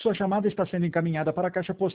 Sua chamada está sendo encaminhada para a caixa postal